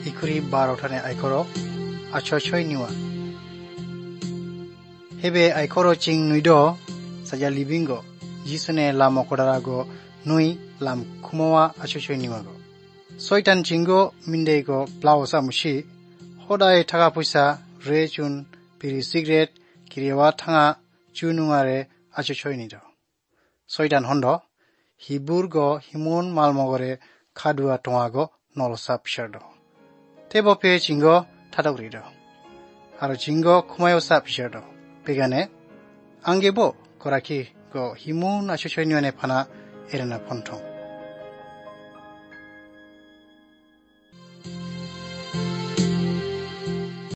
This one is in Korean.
이쿠리 바로타네 아이코로 아초초이 니와 헤베 아이코로 징 누이도 사자 리빙고 지수네 라모코다라고 누이 람 쿠모와 아초초이 니와고 소이탄 징고 민데이고 플라우사 무시 호다의 타가푸사 레준 비리 시그렛 기리와 탕아 주누아레 아초초이 니도 소이탄 혼도 히부르고 히몬 말모거레 카두아 통하고 놀사 피셔도 테보페 징고 타다그리도 아로 징고 쿠마요사 피셔도 베가네 안게보 고라키 고 히몬 아초초이 니와네 파나 에레나 폰통